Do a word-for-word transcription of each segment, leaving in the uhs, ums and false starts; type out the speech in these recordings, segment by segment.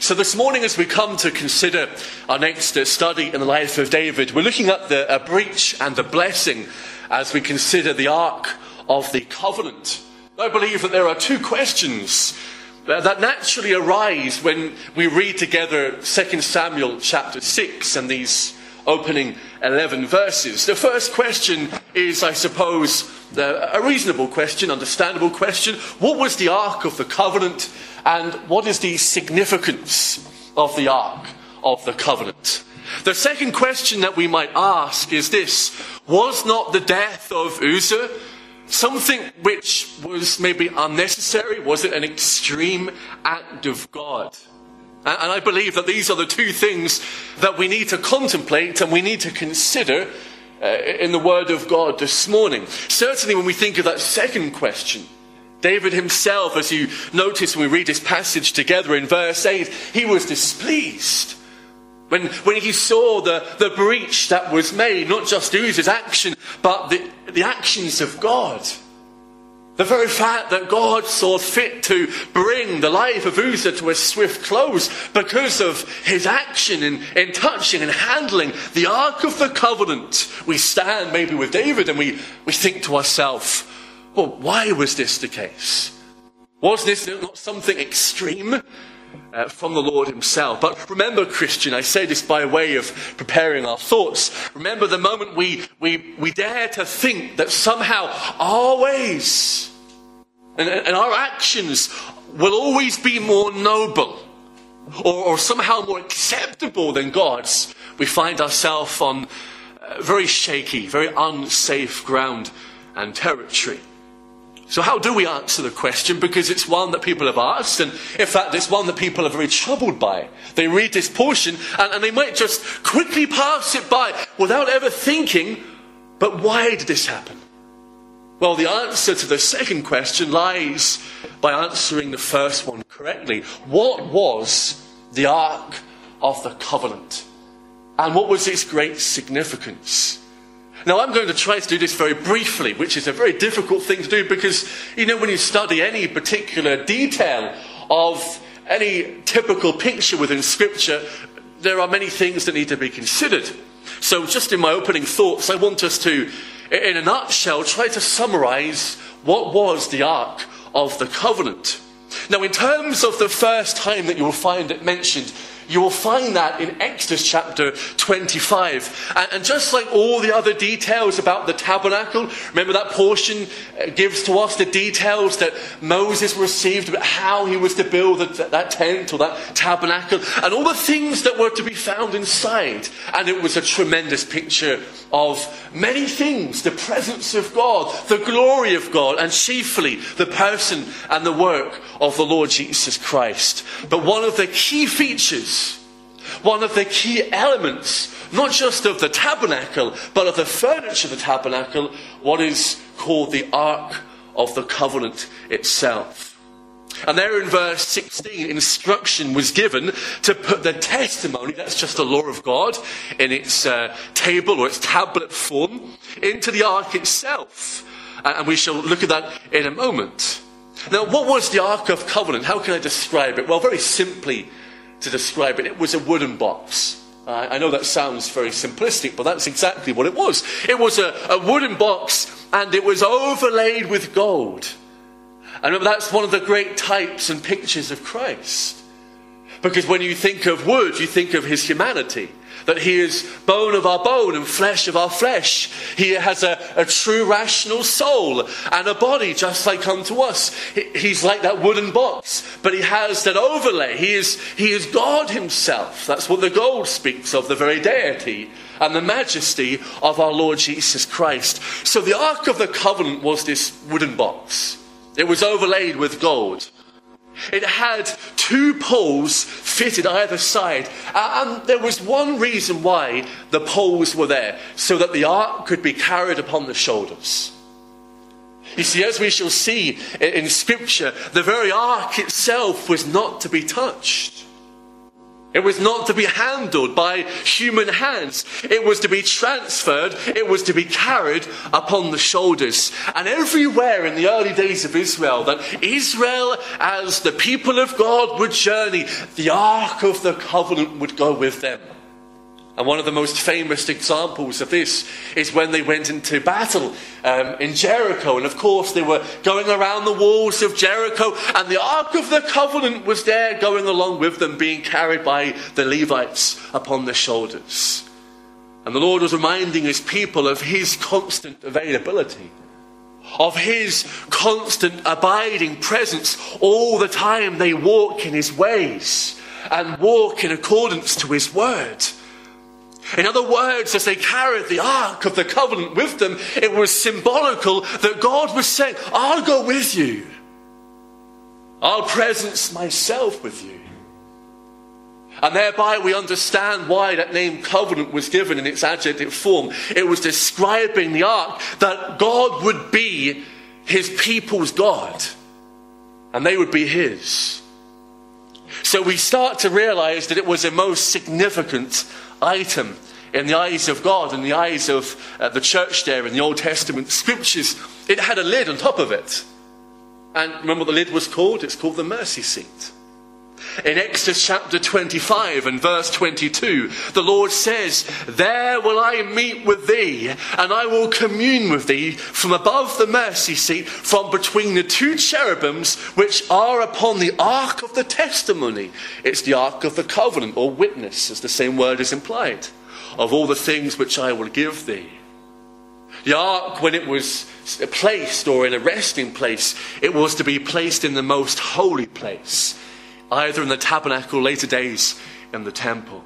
So this morning, as we come to consider our next uh, study in the life of David, we're looking at the uh, breach and the blessing as we consider the Ark of the Covenant. I believe that there are two questions uh, that naturally arise when we read together Second Samuel chapter six and these opening eleven verses. The first question is, I suppose, uh, a reasonable question, understandable question. What was the Ark of the Covenant? And what is the significance of the Ark of the Covenant? The second question that we might ask is this: was not the death of Uzzah something which was maybe unnecessary? Was it an extreme act of God? And I believe that these are the two things that we need to contemplate and we need to consider uh, in the Word of God this morning. Certainly when we think of that second question, David himself, as you notice when we read this passage together in verse eight, he was displeased when, when he saw the, the breach that was made, not just Uzzah's action, but the, the actions of God. The very fact that God saw fit to bring the life of Uzzah to a swift close because of his action in, in touching and handling the Ark of the Covenant. We stand maybe with David and we, we think to ourselves, well, why was this the case? Was this not something extreme uh, from the Lord himself? But remember, Christian, I say this by way of preparing our thoughts. Remember the moment we, we, we dare to think that somehow our ways and, and our actions will always be more noble or, or somehow more acceptable than God's, we find ourselves on uh, very shaky, very unsafe ground and territory. So how do we answer the question? Because it's one that people have asked, and in fact it's one that people are very troubled by. They read this portion and, and they might just quickly pass it by without ever thinking, but why did this happen? Well, the answer to the second question lies by answering the first one correctly. What was the Ark of the Covenant? And what was its great significance? Now, I'm going to try to do this very briefly, which is a very difficult thing to do because, you know, when you study any particular detail of any typical picture within Scripture, there are many things that need to be considered. So just in my opening thoughts, I want us to, in a nutshell, try to summarize what was the Ark of the Covenant. Now, in terms of the first time that you will find it mentioned, you will find that in Exodus chapter twenty-five. And, and just like all the other details about the tabernacle, remember that portion gives to us the details that Moses received about how he was to build that, that tent or that tabernacle and all the things that were to be found inside. And it was a tremendous picture of many things: the presence of God, the glory of God, and chiefly the person and the work of the Lord Jesus Christ. But one of the key features, one of the key elements, not just of the tabernacle, but of the furniture of the tabernacle, what is called the Ark of the Covenant itself. And there in verse sixteen, instruction was given to put the testimony, that's just the law of God, in its uh, table or its tablet form, into the Ark itself. And we shall look at that in a moment. Now, what was the Ark of Covenant? How can I describe it? Well, very simply to describe it, it was a wooden box. Uh, I know that sounds very simplistic, but that's exactly what it was. It was a, a wooden box, and it was overlaid with gold. And remember, that's one of the great types and pictures of Christ. Because when you think of wood, you think of his humanity. That he is bone of our bone and flesh of our flesh. He has a, a true rational soul and a body just like unto us. He, he's like that wooden box, but he has that overlay. He is, he is God himself. That's what the gold speaks of, the very deity and the majesty of our Lord Jesus Christ. So the Ark of the Covenant was this wooden box. It was overlaid with gold. It had two poles fitted either side. And there was one reason why the poles were there: so that the ark could be carried upon the shoulders. You see, as we shall see in Scripture, the very ark itself was not to be touched. It was not to be handled by human hands. It was to be transferred. It was to be carried upon the shoulders. And everywhere in the early days of Israel, that Israel as the people of God would journey, the Ark of the Covenant would go with them. And one of the most famous examples of this is when they went into battle um, in Jericho. And of course they were going around the walls of Jericho, and the Ark of the Covenant was there going along with them, being carried by the Levites upon their shoulders. And the Lord was reminding his people of his constant availability, of his constant abiding presence all the time they walk in his ways and walk in accordance to his word. In other words, as they carried the Ark of the Covenant with them, it was symbolical that God was saying, I'll go with you. I'll presence myself with you. And thereby we understand why that name covenant was given in its adjective form. It was describing the Ark, that God would be his people's God, and they would be his. So we start to realize that it was a most significant item in the eyes of God, in the eyes of uh, the church there in the Old Testament scriptures. It had a lid on top of it. And remember what the lid was called? It's called the mercy seat. In Exodus chapter twenty-five and verse twenty-two, the Lord says, there will I meet with thee, and I will commune with thee from above the mercy seat, from between the two cherubims which are upon the ark of the testimony. It's the ark of the covenant, or witness, as the same word is implied, of all the things which I will give thee. The ark, when it was placed, or in a resting place, it was to be placed in the most holy place, either in the tabernacle, later days in the temple.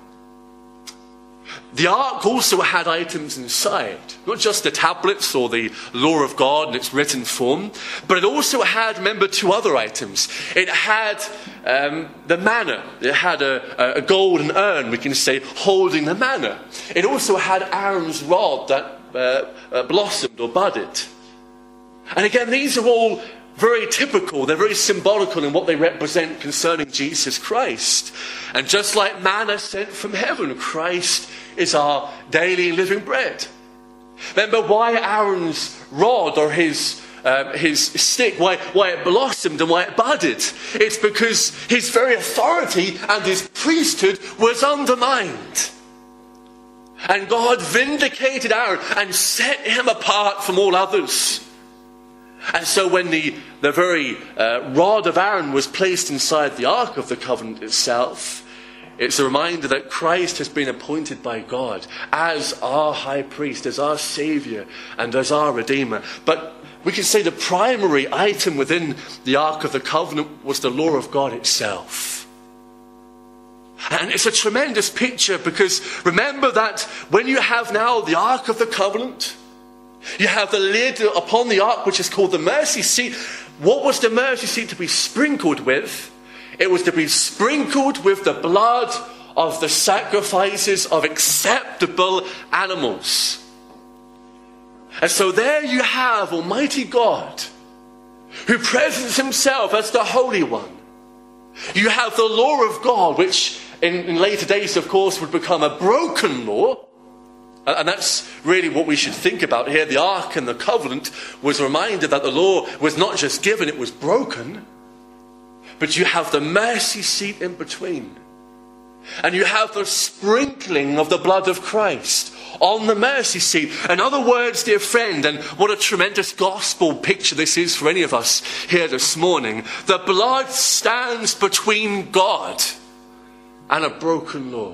The ark also had items inside, not just the tablets or the law of God in its written form, but it also had, remember, two other items. It had um, the manna. It had a, a golden urn, we can say, holding the manna. It also had Aaron's rod that uh, uh, blossomed or budded. And again, these are all very typical, they're very symbolical in what they represent concerning Jesus Christ. And just like manna sent from heaven, Christ is our daily living bread. Remember why Aaron's rod, or his uh, his stick, why, why it blossomed and why it budded? It's because his very authority and his priesthood was undermined. And God vindicated Aaron and set him apart from all others. And so when the, the very uh, rod of Aaron was placed inside the Ark of the Covenant itself, it's a reminder that Christ has been appointed by God as our high priest, as our Saviour, and as our Redeemer. But we can say the primary item within the Ark of the Covenant was the law of God itself. And it's a tremendous picture, because remember that when you have now the Ark of the Covenant, you have the lid upon the ark, which is called the mercy seat. What was the mercy seat to be sprinkled with? It was to be sprinkled with the blood of the sacrifices of acceptable animals. And so there you have Almighty God, who presents himself as the Holy One. You have the law of God, which in, in later days, of course, would become a broken law. And that's really what we should think about here. The Ark and the Covenant was a reminder that the law was not just given, it was broken. But you have the mercy seat in between. And you have the sprinkling of the blood of Christ on the mercy seat. In other words, dear friend, and what a tremendous gospel picture this is for any of us here this morning, the blood stands between God and a broken law.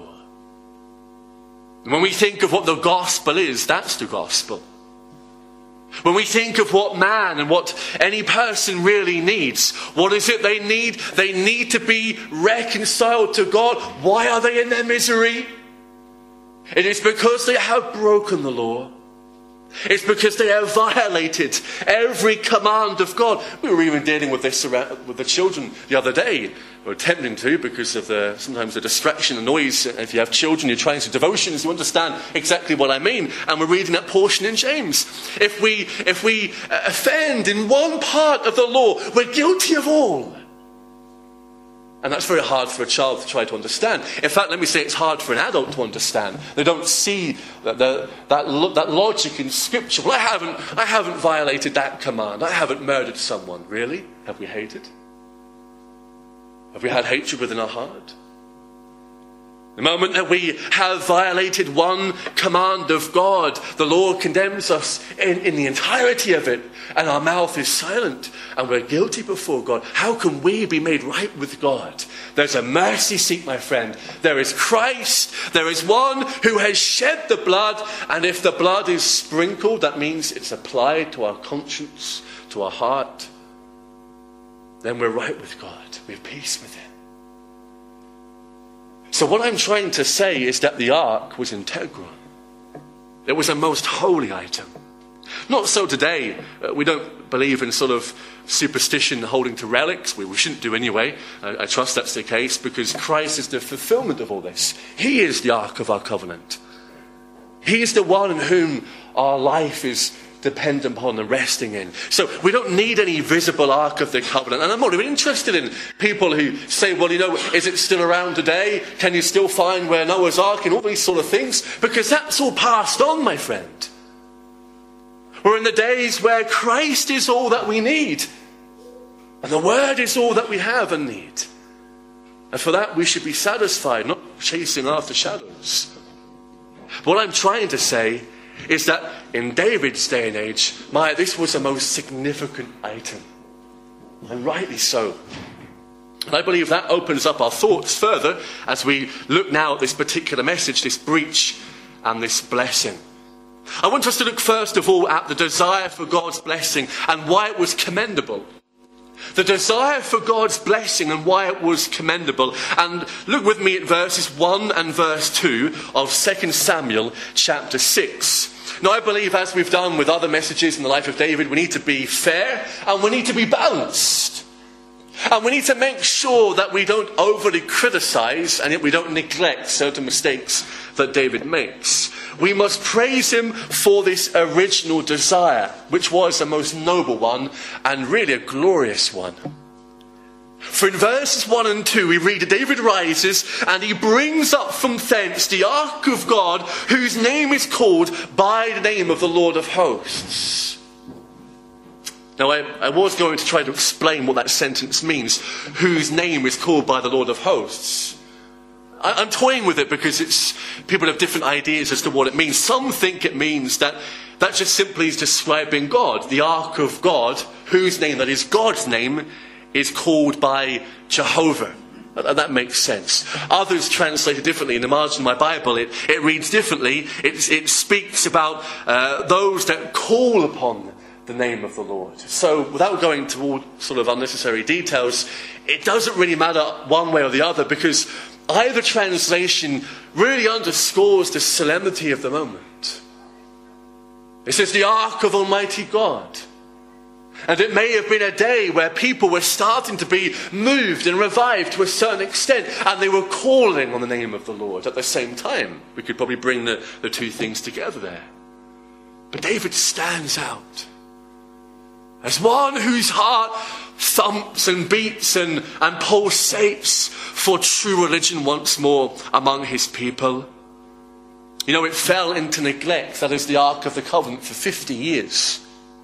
When we think of what the gospel is, that's the gospel. When we think of what man and what any person really needs, what is it they need? They need to be reconciled to God. Why are they in their misery? It is because they have broken the law. It's because they have violated every command of God. We were even dealing with this around, with the children the other day. We were attempting to, because of the sometimes the distraction and noise. If you have children, you're trying to devotions, you understand exactly what I mean. And we're reading that portion in James. If we, if we offend in one part of the law, we're guilty of all. And that's very hard for a child to try to understand. In fact, let me say it's hard for an adult to understand. They don't see that, the, that, lo- that logic in Scripture. Well, I haven't, I haven't violated that command. I haven't murdered someone. Really? Have we hated? Have we had hatred within our heart? The moment that we have violated one command of God, the Lord condemns us in, in the entirety of it, and our mouth is silent, and we're guilty before God. How can we be made right with God? There's a mercy seat, my friend. There is Christ. There is one who has shed the blood, and if the blood is sprinkled, that means it's applied to our conscience, to our heart. Then we're right with God. We have peace with Him. So what I'm trying to say is that the ark was integral. It was a most holy item. Not so today. Uh, we don't believe in sort of superstition holding to relics. We, we shouldn't do anyway. I, I trust that's the case because Christ is the fulfillment of all this. He is the ark of our covenant. He is the one in whom our life is dependent upon and resting in. So we don't need any visible ark of the covenant. And I'm not even interested in people who say, well, you know, is it still around today? Can you still find where Noah's ark and all these sort of things? Because that's all passed on, my friend. We're in the days where Christ is all that we need. And the Word is all that we have and need. And for that we should be satisfied, not chasing after shadows. What I'm trying to say is that in David's day and age, my, this was a most significant item. And rightly so. And I believe that opens up our thoughts further as we look now at this particular message, this breach and this blessing. I want us to look first of all at the desire for God's blessing and why it was commendable. The desire for God's blessing and why it was commendable. And look with me at verses one and verse two of Second Samuel chapter six. Now I believe, as we've done with other messages in the life of David, we need to be fair and we need to be balanced. And we need to make sure that we don't overly criticize and yet we don't neglect certain mistakes that David makes. We must praise him for this original desire, which was a most noble one and really a glorious one. For in verses one and two we read that David rises and he brings up from thence the ark of God, whose name is called by the name of the Lord of hosts. Now I, I was going to try to explain what that sentence means, whose name is called by the Lord of hosts. I, I'm toying with it because it's people have different ideas as to what it means. Some think it means that that just simply is describing God, the ark of God, whose name, that is God's name, is called by Jehovah. And that makes sense. Others translate it differently. In the margin of my Bible, it, it reads differently. It, it speaks about uh, those that call upon the name of the Lord. So without going to all sort of unnecessary details, it doesn't really matter one way or the other because either translation really underscores the solemnity of the moment. It says the ark of Almighty God. And it may have been a day where people were starting to be moved and revived to a certain extent, and they were calling on the name of the Lord at the same time. We could probably bring the, the two things together there. But David stands out as one whose heart thumps and beats and, and pulsates for true religion once more among his people. You know, it fell into neglect, that is the Ark of the Covenant, for fifty years.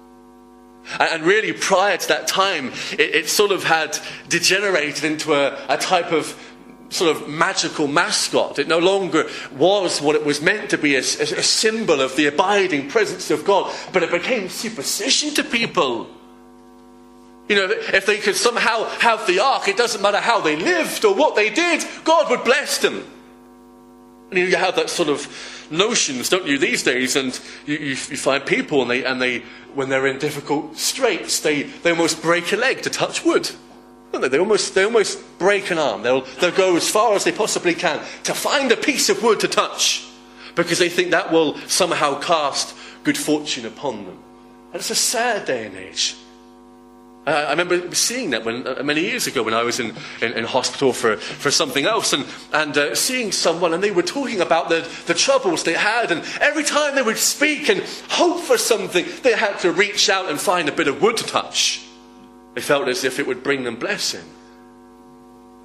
And really prior to that time, it, it sort of had degenerated into a, a type of sort of magical mascot. It no longer was what it was meant to be, a, a symbol of the abiding presence of God, but it became superstition to people. You know, if they could somehow have the ark, it doesn't matter how they lived or what they did, God would bless them. And you have that sort of notions, don't you, these days? And you, you, you find people, and they, and they, when they're in difficult straits, they, they almost break a leg to touch wood. Don't they? They almost, they almost break an arm. They'll, they'll go as far as they possibly can to find a piece of wood to touch, because they think that will somehow cast good fortune upon them. And it's a sad day and age. Uh, I remember seeing that when, uh, many years ago when I was in, in, in hospital for, for something else, and, and uh, seeing someone, and they were talking about the, the troubles they had, and every time they would speak and hope for something, they had to reach out and find a bit of wood to touch. They felt as if it would bring them blessing.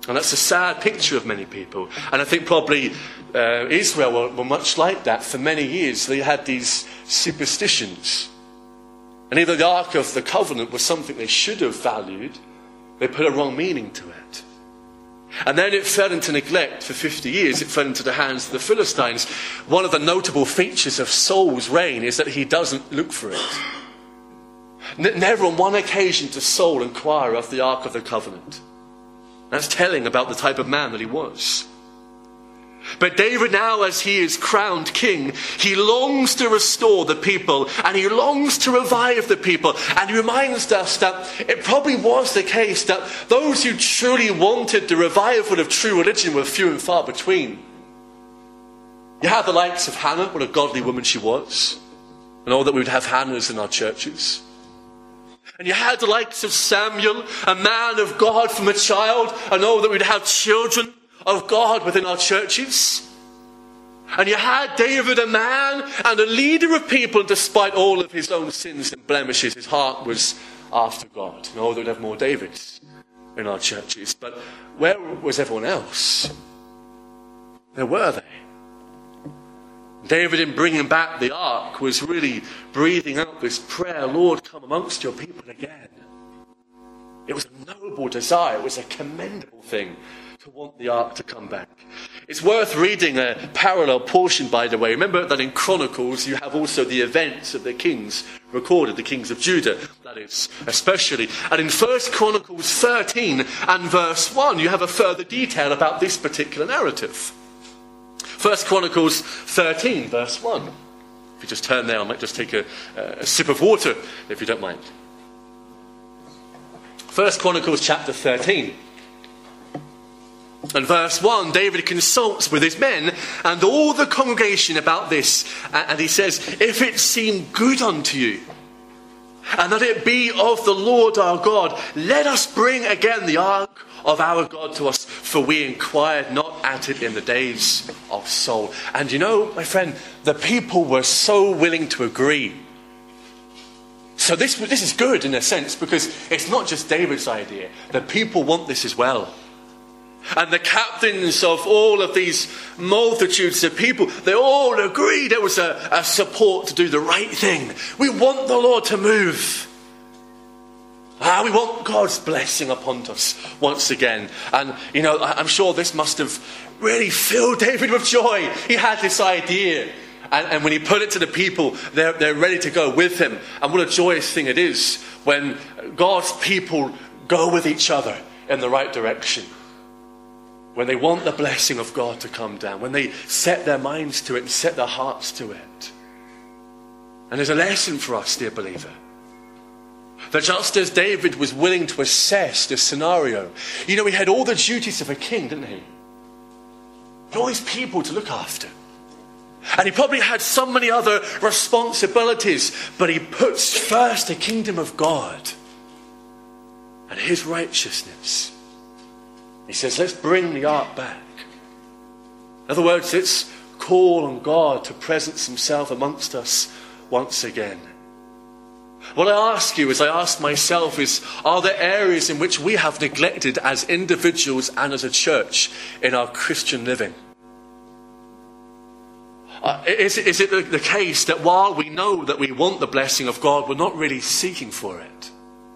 And that's a sad picture of many people. And I think probably uh, Israel were, were much like that for many years. They had these superstitions. And either the Ark of the Covenant was something they should have valued, they put a wrong meaning to it. And then it fell into neglect for fifty years. It fell into the hands of the Philistines. One of the notable features of Saul's reign is that he doesn't look for it. N- never on one occasion does Saul inquire of the Ark of the Covenant. That's telling about the type of man that he was. But David now, as he is crowned king, he longs to restore the people, and he longs to revive the people. And he reminds us that it probably was the case that those who truly wanted the revival of true religion were few and far between. You have the likes of Hannah, what a godly woman she was, and all that we would have Hannahs in our churches. And you had the likes of Samuel, a man of God from a child, and all that we'd have children of God within our churches. And you had David, a man and a leader of people, and despite all of his own sins and blemishes, his heart was after God. And all that we'd have more Davids in our churches. But where was everyone else? Where were they? David, in bringing back the ark, was really breathing out this prayer, Lord, come amongst your people again. It was a noble desire. It was a commendable thing to want the ark to come back. It's worth reading a parallel portion, by the way. Remember that in Chronicles you have also the events of the kings recorded, the kings of Judah, that is, especially. And in First Chronicles thirteen and verse one, you have a further detail about this particular narrative. First Chronicles thirteen, verse one. If you just turn there, I might just take a, a sip of water, if you don't mind. First Chronicles chapter thirteen. And verse one, David consults with his men and all the congregation about this. And he says, if it seem good unto you, and that it be of the Lord our God, let us bring again the ark of our God to us, for we inquired not at it in the days of Saul. And you know, my friend, the people were so willing to agree. So this, this is good in a sense, because it's not just David's idea. The people want this as well. And the captains of all of these multitudes of people, they all agreed there was a, a support to do the right thing. We want the Lord to move. Ah, we want God's blessing upon us once again. And, you know, I'm sure this must have really filled David with joy. He had this idea. And, and when he put it to the people, they're, they're ready to go with him. And what a joyous thing it is when God's people go with each other in the right direction. When they want the blessing of God to come down. When they set their minds to it and set their hearts to it. And there's a lesson for us, dear believer. That just as David was willing to assess this scenario, you know, he had all the duties of a king, didn't he? He had all these people to look after. And he probably had so many other responsibilities, but he puts first the kingdom of God and his righteousness. He says, let's bring the ark back. In other words, let's call on God to presence himself amongst us once again. What I ask you, as I ask myself, is, are there areas in which we have neglected as individuals and as a church in our Christian living? Uh, is, is it the, the case that while we know that we want the blessing of God, we're not really seeking for it?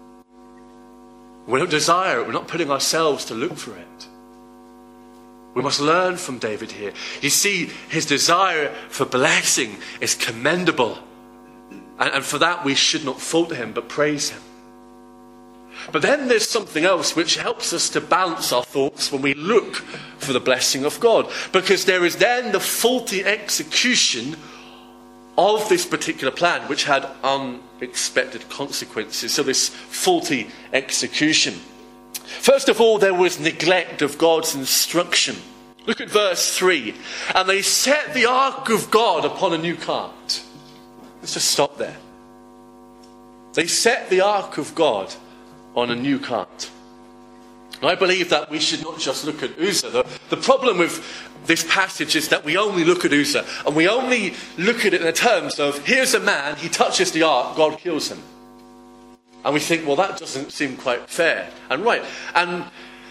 We don't desire it. We're not putting ourselves to look for it. We must learn from David here. You see, his desire for blessing is commendable. And, and for that we should not fault him, but praise him. But then there's something else which helps us to balance our thoughts when we look for the blessing of God. Because there is then the faulty execution of this particular plan, which had unexpected consequences. So this faulty execution. First of all, there was neglect of God's instruction. Look at verse three. And they set the ark of God upon a new cart. Let's just stop there. They set the ark of God on a new cart. And I believe that we should not just look at Uzzah. The, the problem with this passage is that we only look at Uzzah, and we only look at it in the terms of, here's a man, he touches the ark, God kills him. And we think, well, that doesn't seem quite fair and right. And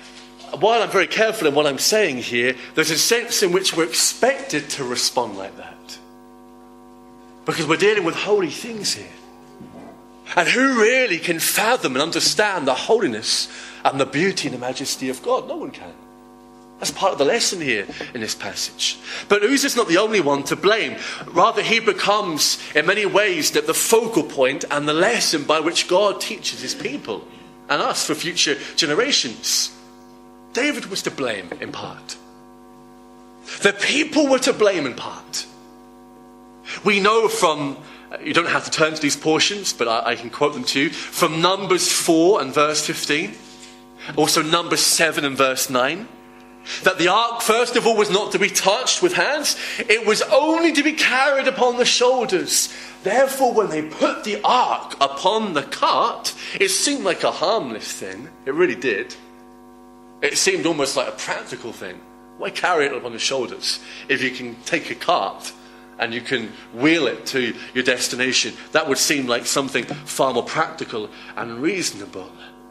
while I'm very careful in what I'm saying here, there's a sense in which we're expected to respond like that. Because we're dealing with holy things here. And who really can fathom and understand the holiness and the beauty and the majesty of God? No one can. That's part of the lesson here in this passage. But Uzzah's not the only one to blame. Rather, he becomes, in many ways, the, the focal point and the lesson by which God teaches his people and us for future generations. David was to blame in part. The people were to blame in part. We know from, you don't have to turn to these portions, but I, I can quote them to you, from Numbers four and verse fifteen, also Numbers seven and verse nine, that the ark, first of all, was not to be touched with hands. It was only to be carried upon the shoulders. Therefore, when they put the ark upon the cart, it seemed like a harmless thing. It really did. It seemed almost like a practical thing. Why carry it upon the shoulders if you can take a cart and you can wheel it to your destination? That would seem like something far more practical and reasonable.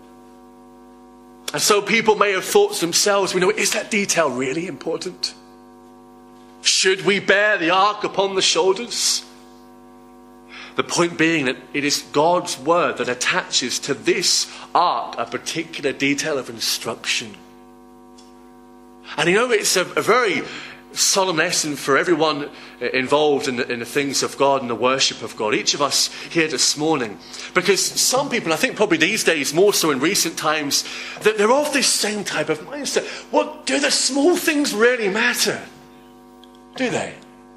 And so people may have thought to themselves, we know, is that detail really important? Should we bear the ark upon the shoulders? The point being that it is God's word that attaches to this ark a particular detail of instruction. And you know, it's a, a very solemn lesson for everyone involved in the, in the things of God and the worship of God. Each of us here this morning. Because some people, I think probably these days, more so in recent times, that they're of this same type of mindset. What, do the small things really matter? Do they?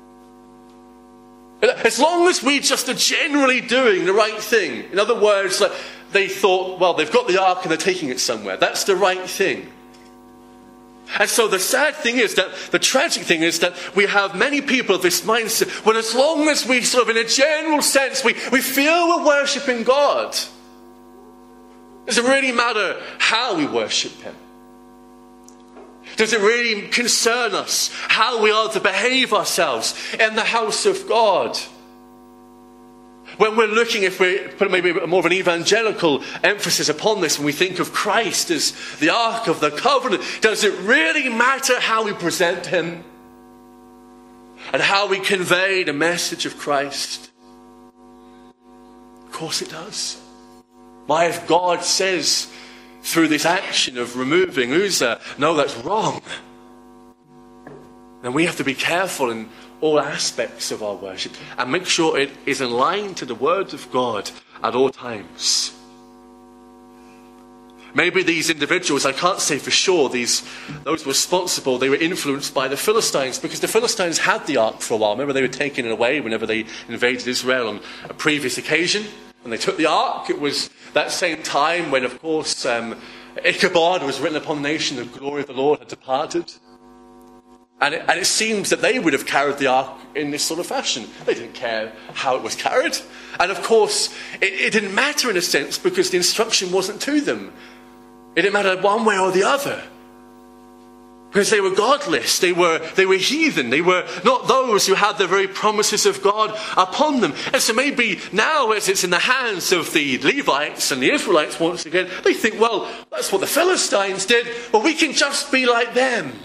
As long as we just are generally doing the right thing. In other words, like they thought, well, they've got the ark and they're taking it somewhere. That's the right thing. And so the sad thing is that, the tragic thing is that we have many people of this mindset, when as long as we sort of in a general sense, we, we feel we're worshipping God, does it really matter how we worship him? Does it really concern us how we are to behave ourselves in the house of God? When we're looking, if we put maybe more of an evangelical emphasis upon this, when we think of Christ as the Ark of the Covenant, does it really matter how we present him? And how we convey the message of Christ? Of course it does. Why, if God says through this action of removing Uzzah, no, that's wrong, then we have to be careful in all aspects of our worship and make sure it is in line to the word of God at all times. Maybe these individuals, I can't say for sure, these those responsible, they were influenced by the Philistines, because the Philistines had the ark for a while. Remember, they were taking it away whenever they invaded Israel on a previous occasion. When they took the ark, it was that same time when, of course, um, Ichabod was written upon the nation, the glory of the Lord had departed. And it, and it seems that they would have carried the ark in this sort of fashion. They didn't care how it was carried. And of course, it, it didn't matter in a sense, because the instruction wasn't to them. It didn't matter one way or the other. Because they were godless, they were, they were heathen, they were not those who had the very promises of God upon them. And so maybe now, as it's in the hands of the Levites and the Israelites once again, they think, well, that's what the Philistines did, well, we can just be like them.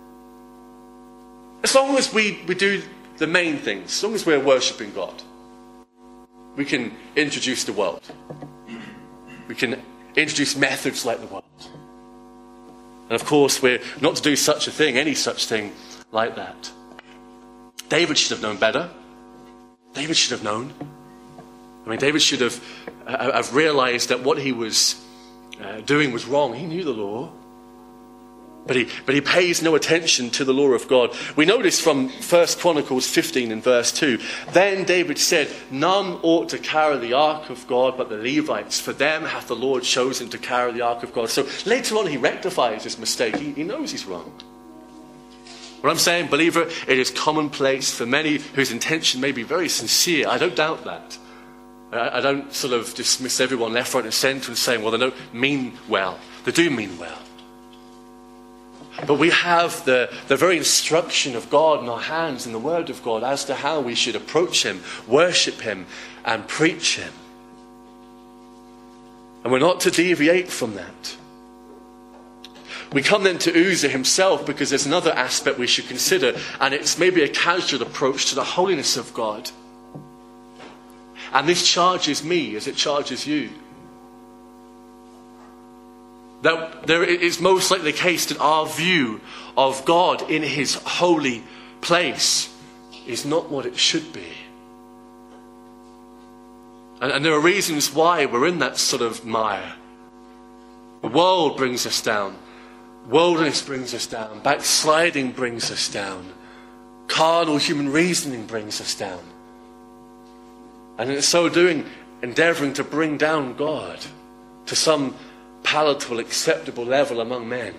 As long as we, we do the main things, as long as we're worshipping God, we can introduce the world. We can introduce methods like the world. And of course, we're not to do such a thing, any such thing like that. David should have known better. David should have known. I mean, David should have, uh, have realized that what he was uh, doing was wrong. He knew the law. But he, but he pays no attention to the law of God. We know this from First Chronicles fifteen and verse two. Then David said, none ought to carry the ark of God but the Levites. For them hath the Lord chosen to carry the ark of God. So later on he rectifies his mistake. He, he knows he's wrong. What I'm saying, believer, it is commonplace for many whose intention may be very sincere. I don't doubt that. I, I don't sort of dismiss everyone left, right and centre and saying, well, they don't mean well. They do mean well. But we have the, the very instruction of God in our hands, in the Word of God, as to how we should approach him, worship him, and preach him. And we're not to deviate from that. We come then to Uzzah himself because there's another aspect we should consider, and it's maybe a casual approach to the holiness of God. And this charges me as it charges you. That there is most likely the case that our view of God in his holy place is not what it should be. And, and there are reasons why we're in that sort of mire. The world brings us down. Worldliness brings us down. Backsliding brings us down. Carnal human reasoning brings us down. And in so doing, endeavouring to bring down God to some palatable, acceptable level among men.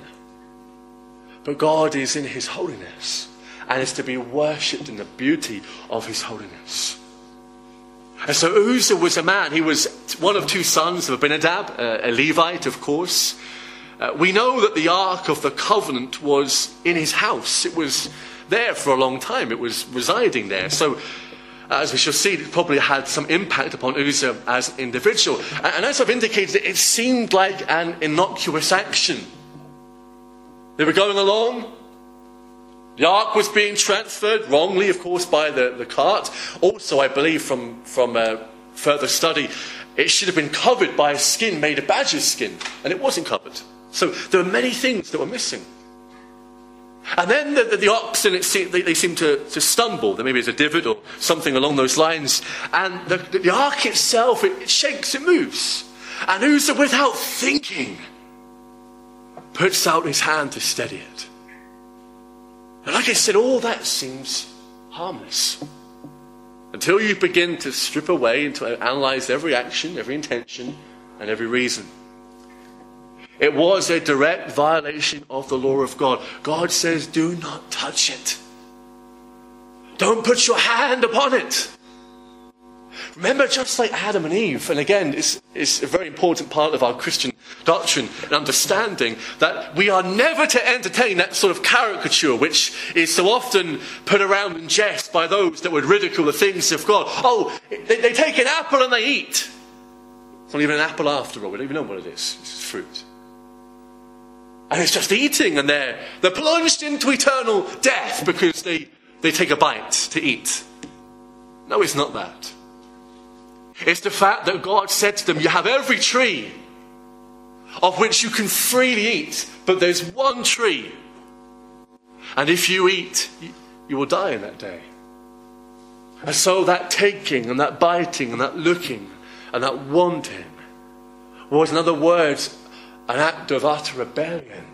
But God is in his holiness and is to be worshipped in the beauty of his holiness. And so Uzzah was a man. He was one of two sons of Abinadab, a Levite, of course. Uh, we know that the Ark of the Covenant was in his house. It was there for a long time. It was residing there. So, uh, as we shall see, it probably had some impact upon Uzzah as an individual. And, and as I've indicated, it seemed like an innocuous action. They were going along. The ark was being transferred, wrongly, of course, by the, the cart. Also, I believe from, from uh, further study, it should have been covered by a skin made of badger's skin, and it wasn't covered. So there were many things that were missing. And then the, the, the oxen, it seemed, they, they seem to, to stumble. There maybe is a divot or something along those lines. And the, the, the ark itself, it, it shakes, it moves. And Uzzah, without thinking, puts out his hand to steady it. And like I said, all that seems harmless. Until you begin to strip away and to analyse every action, every intention, and every reason. It was a direct violation of the law of God. God says, do not touch it. Don't put your hand upon it. Remember, just like Adam and Eve, and again, it's, it's a very important part of our Christian doctrine and understanding, that we are never to entertain that sort of caricature which is so often put around in jest by those that would ridicule the things of God. Oh, they, they take an apple and they eat. It's not even an apple after all. We don't even know what it is. It's just fruit. And it's just eating, and they're, they're plunged into eternal death because they, they take a bite to eat. No, it's not that. It's the fact that God said to them, you have every tree of which you can freely eat, but there's one tree. And if you eat, you will die in that day. And so that taking and that biting and that looking and that wanting was, in other words, an act of utter rebellion.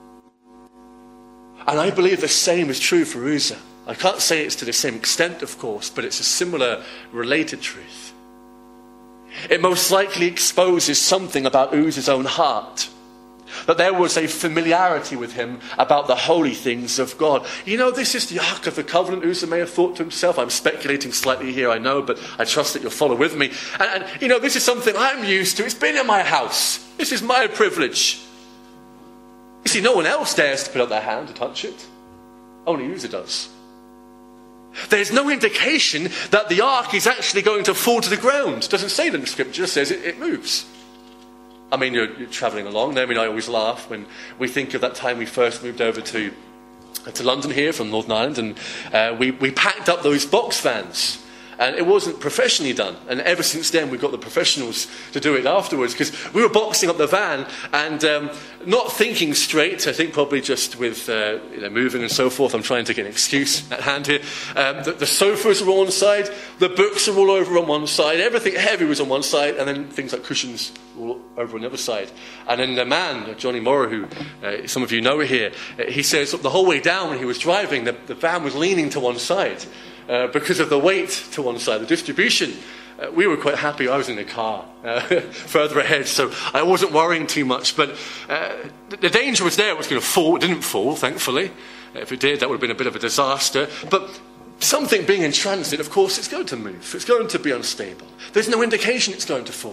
And I believe the same is true for Uzzah. I can't say it's to the same extent, of course, but it's a similar related truth. It most likely exposes something about Uzzah's own heart. That there was a familiarity with him about the holy things of God. You know, this is the Ark of the Covenant, Uzzah may have thought to himself. I'm speculating slightly here, I know, but I trust that you'll follow with me. And, and you know, this is something I'm used to. It's been in my house. This is my privilege. You see, no one else dares to put out their hand to touch it. Only Uzzah does. There's no indication that the ark is actually going to fall to the ground. It doesn't say that in the scripture, it says it, it moves. I mean, you're, you're travelling along. Naomi and I always laugh when we think of that time we first moved over to, to London here from Northern Ireland, and uh, we, we packed up those box vans. And it wasn't professionally done. And ever since then, we've got the professionals to do it afterwards. Because we were boxing up the van and um, not thinking straight. I think probably just with uh, you know, moving and so forth. I'm trying to get an excuse at hand here. Um, the, the sofas were on one side. The books are all over on one side. Everything heavy was on one side. And then things like cushions all over on the other side. And then the man, Johnny Morrow, who uh, some of you know here, uh, he says the whole way down when he was driving, the, the van was leaning to one side. Uh, because of the weight to one side, the distribution. Uh, we were quite happy. I was in the car uh, further ahead, so I wasn't worrying too much. But uh, the, the danger was there. It was going to fall. It didn't fall, thankfully. Uh, if it did, that would have been a bit of a disaster. But something being in transit, of course, it's going to move. It's going to be unstable. There's no indication it's going to fall.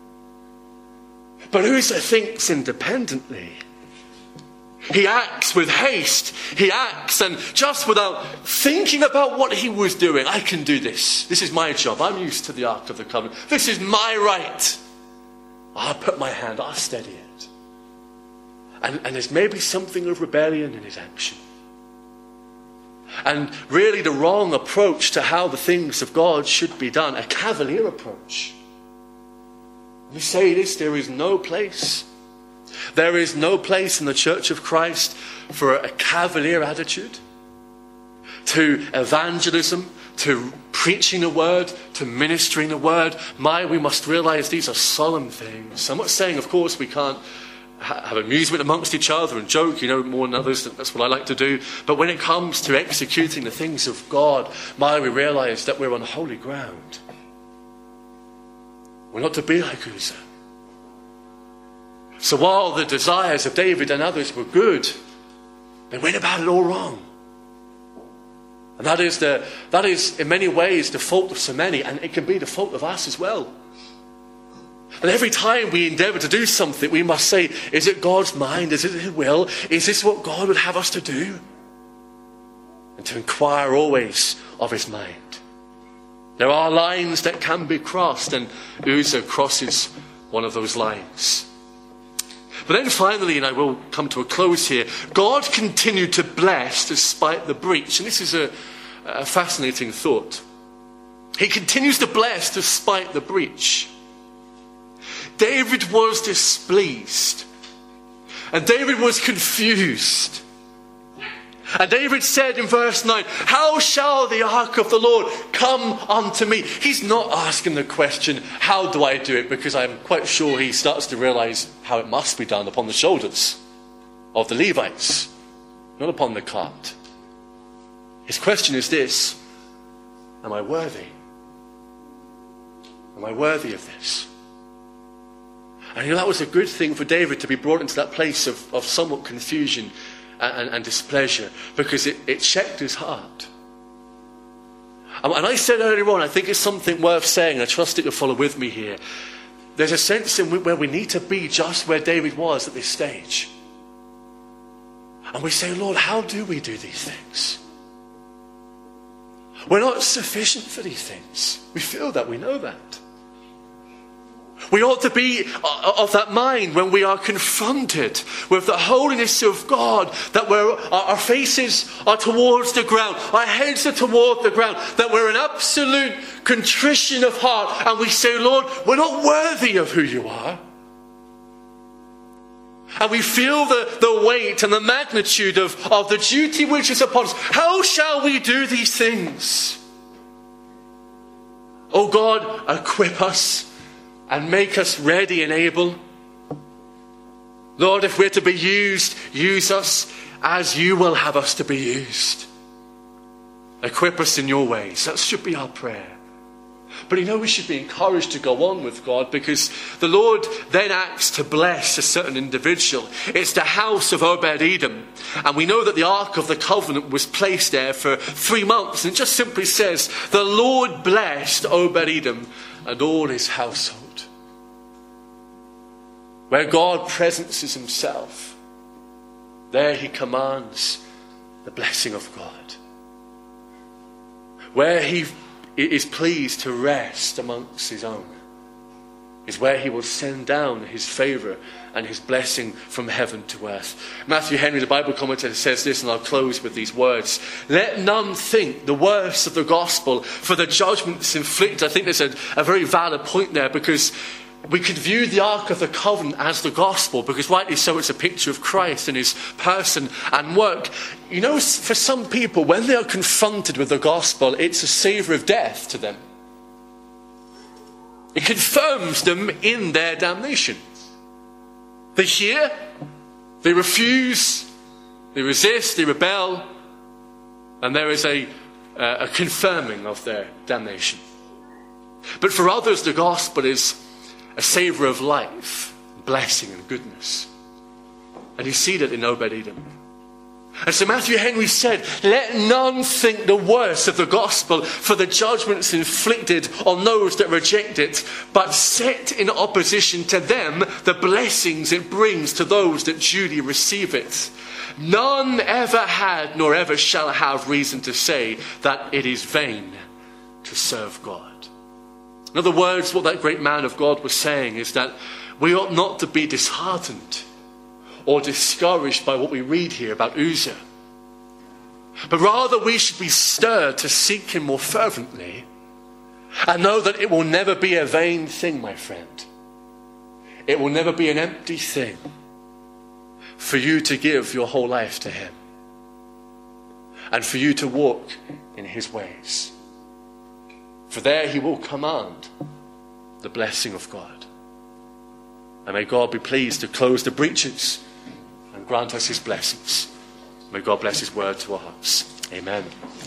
But Uzzah thinks independently. He acts with haste. He acts, and just without thinking about what he was doing, I can do this. This is my job. I'm used to the Ark of the Covenant. This is my right. I'll put my hand, I'll steady it. And, and there's maybe something of rebellion in his action. And really the wrong approach to how the things of God should be done, a cavalier approach. We say this, there is no place. There is no place in the Church of Christ for a cavalier attitude to evangelism, to preaching the word, to ministering the word. My, we must realize these are solemn things. I'm not saying, of course, we can't have amusement amongst each other and joke, you know, more than others. That's what I like to do. But when it comes to executing the things of God, my, we realize that we're on holy ground. We're not to be like Uzzah. So while the desires of David and others were good, they went about it all wrong. And that is, the, that is in many ways the fault of so many, and it can be the fault of us as well. And every time we endeavour to do something, we must say, is it God's mind? Is it His will? Is this what God would have us to do? And to inquire always of His mind. There are lines that can be crossed, and Uzzah crosses one of those lines. But then finally, and I will come to a close here, God continued to bless despite the breach. And this is a, a fascinating thought. He continues to bless despite the breach. David was displeased. And David was confused. And David said in verse nine, how shall the ark of the Lord come unto me? He's not asking the question, how do I do it? Because I'm quite sure he starts to realize how it must be done upon the shoulders of the Levites, not upon the cart. His question is this: am I worthy? Am I worthy of this? And you know, that was a good thing for David to be brought into that place of, of somewhat confusion and, and, and displeasure, because it, it checked his heart. And, and I said earlier on, I think it's something worth saying, and I trust that you'll follow with me here. There's a sense in where we need to be just where David was at this stage. And we say, Lord, how do we do these things? We're not sufficient for these things. We feel that, we know that. We ought to be of that mind when we are confronted with the holiness of God, that we're, our faces are towards the ground, our heads are toward the ground, that we're in absolute contrition of heart, and we say, Lord, we're not worthy of who you are. And we feel the, the weight and the magnitude of, of the duty which is upon us. How shall we do these things? Oh God, equip us and make us ready and able. Lord, if we're to be used, use us as you will have us to be used. Equip us in your ways. That should be our prayer. But you know, we should be encouraged to go on with God, because the Lord then acts to bless a certain individual. It's the house of Obed-Edom. And we know that the Ark of the Covenant was placed there for three months. And it just simply says, the Lord blessed Obed-Edom and all his household. Where God presences himself, there he commands the blessing of God. Where he is pleased to rest amongst his own is where he will send down his favour and his blessing from heaven to earth. Matthew Henry, the Bible commentator, says this, and I'll close with these words. Let none think the worse of the gospel for the judgments inflicted. I think there's a, a very valid point there, because we could view the Ark of the Covenant as the gospel, because rightly so, it's a picture of Christ and his person and work. You know, for some people, when they are confronted with the gospel, it's a savour of death to them. It confirms them in their damnation. They hear, they refuse, they resist, they rebel, and there is a, uh, a confirming of their damnation. But for others, the gospel is a savour of life, blessing and goodness. And you see that in Obed-Edom. And so Matthew Henry said, let none think the worse of the gospel for the judgments inflicted on those that reject it, but set in opposition to them the blessings it brings to those that duly receive it. None ever had nor ever shall have reason to say that it is vain to serve God. In other words, what that great man of God was saying is that we ought not to be disheartened or discouraged by what we read here about Uzzah. But rather we should be stirred to seek him more fervently and know that it will never be a vain thing, my friend. It will never be an empty thing for you to give your whole life to him and for you to walk in his ways. For there he will command the blessing of God. And may God be pleased to close the breaches and grant us his blessings. May God bless his word to our hearts. Amen.